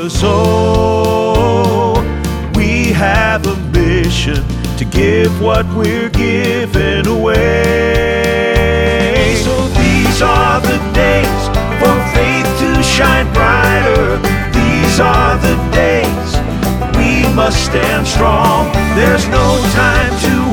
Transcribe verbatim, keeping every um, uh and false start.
'cause oh, we have a mission to give what we're giving away. So these are the days for faith to shine brighter. These are the days we must stand strong. There's no time to